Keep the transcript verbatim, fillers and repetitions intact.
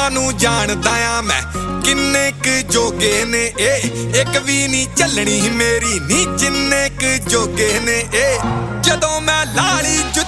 ਉਹਨਾਂ ਨੂੰ ਜਾਣਦਾ ਆ ਮੈਂ ਕਿੰਨੇ ਕੁ ਜੋਗੇ ਨੇ ਇਹ ਇੱਕ ਵੀ ਨਹੀਂ ਚੱਲਣੀ ਮੇਰੀ ਨੀ ਜਿੰਨੇ ਕੁ ਜੋਗੇ ਨੇ ਇਹ ਜਦੋਂ ਮੈਂ ਲਾਲੀ